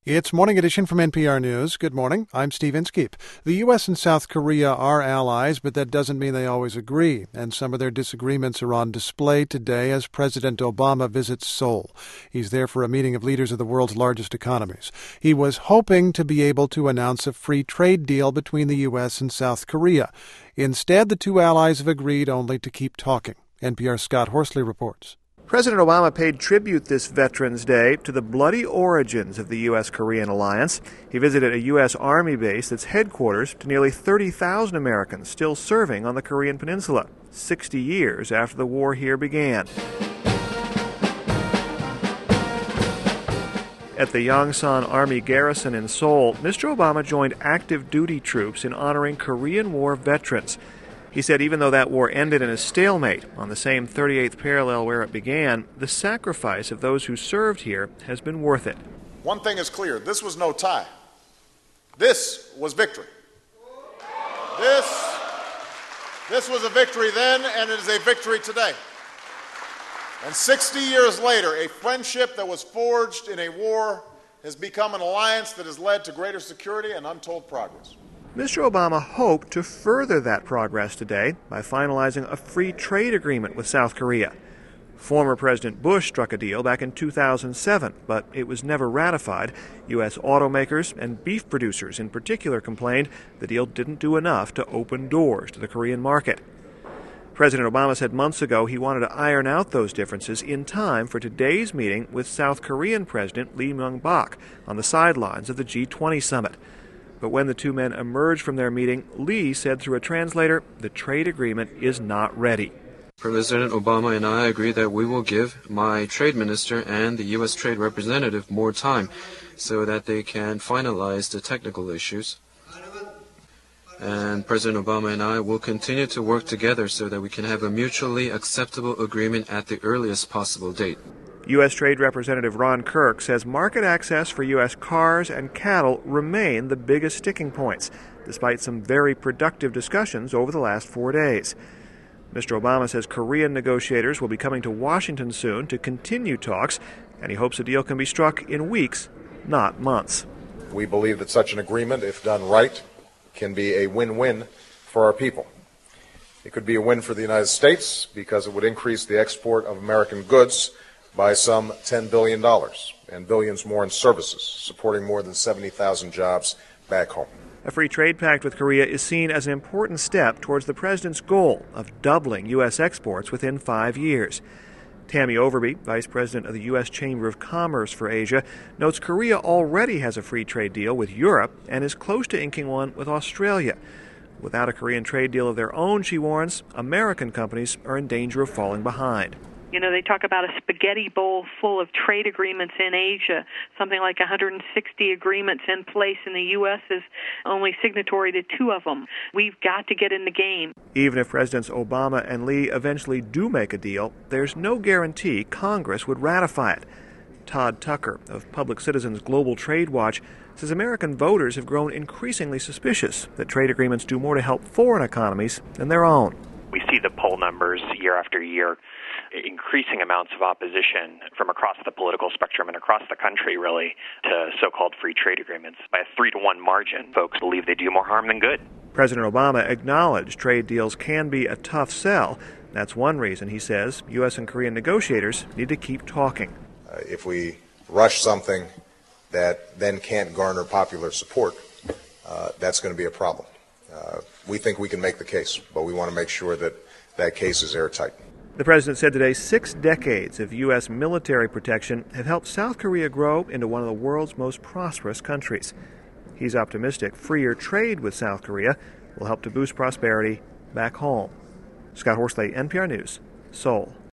It's Morning Edition from NPR News. Good morning. I'm Steve Inskeep. The U.S. and South Korea are allies, but that doesn't mean they always agree. And some of their disagreements are on display today as President Obama visits Seoul. He's there for a meeting of leaders of the world's largest economies. He was hoping to be able to announce a free trade deal between the U.S. and South Korea. Instead, the two allies have agreed only to keep talking. NPR's Scott Horsley reports. President Obama paid tribute this Veterans Day to the bloody origins of the U.S.-Korean alliance. He visited a U.S. Army base that's headquarters to nearly 30,000 Americans still serving on the Korean Peninsula, 60 years after the war here began. At the Yongsan Army Garrison in Seoul, Mr. Obama joined active duty troops in honoring Korean War veterans. He said even though that war ended in a stalemate on the same 38th parallel where it began, the sacrifice of those who served here has been worth it. One thing is clear, this was no tie. This was victory. This was a victory then, and it is a victory today. And 60 years later, a friendship that was forged in a war has become an alliance that has led to greater security and untold progress. Mr. Obama hoped to further that progress today by finalizing a free trade agreement with South Korea. Former President Bush struck a deal back in 2007, but it was never ratified. U.S. automakers and beef producers in particular complained the deal didn't do enough to open doors to the Korean market. President Obama said months ago he wanted to iron out those differences in time for today's meeting with South Korean President Lee Myung-bak on the sidelines of the G20 summit. But when the two men emerged from their meeting, Lee said through a translator, the trade agreement is not ready. President Obama and I agree that we will give my trade minister and the U.S. trade representative more time so that they can finalize the technical issues. And President Obama and I will continue to work together so that we can have a mutually acceptable agreement at the earliest possible date. U.S. Trade Representative Ron Kirk says market access for U.S. cars and cattle remain the biggest sticking points, despite some very productive discussions over the last 4 days. Mr. Obama says Korean negotiators will be coming to Washington soon to continue talks, and he hopes a deal can be struck in weeks, not months. We believe that such an agreement, if done right, can be a win-win for our people. It could be a win for the United States because it would increase the export of American goods by some $10 billion and billions more in services, supporting more than 70,000 jobs back home. A free trade pact with Korea is seen as an important step towards the president's goal of doubling U.S. exports within 5 years. Tammy Overby, vice president of the U.S. Chamber of Commerce for Asia, notes Korea already has a free trade deal with Europe and is close to inking one with Australia. Without a Korean trade deal of their own, she warns, American companies are in danger of falling behind. You know, they talk about a spaghetti bowl full of trade agreements in Asia. Something like 160 agreements in place, and the U.S. is only signatory to 2 of them. We've got to get in the game. Even if Presidents Obama and Lee eventually do make a deal, there's no guarantee Congress would ratify it. Todd Tucker of Public Citizens Global Trade Watch says American voters have grown increasingly suspicious that trade agreements do more to help foreign economies than their own. We see the poll numbers year after year, increasing amounts of opposition from across the political spectrum and across the country, really, to so-called free trade agreements. By a 3-to-1 margin, folks believe they do more harm than good. President Obama acknowledged trade deals can be a tough sell. That's one reason, he says, U.S. and Korean negotiators need to keep talking. If we rush something that then can't garner popular support, that's going to be a problem. We think we can make the case, but we want to make sure that that case is airtight. The president said today 6 decades of U.S. military protection have helped South Korea grow into one of the world's most prosperous countries. He's optimistic freer trade with South Korea will help to boost prosperity back home. Scott Horsley, NPR News, Seoul.